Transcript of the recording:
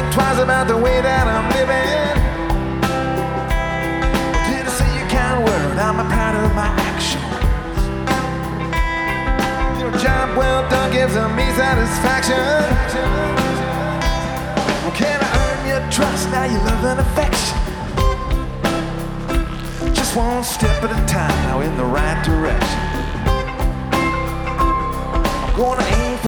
think twice about the way that I'm living? Did I say a kind word? I'm proud of my actions. Your job well done gives me satisfaction. Well, can I earn your trust? Now you love and affection. Just one step at a time, now in the right direction. I'm gonna aim for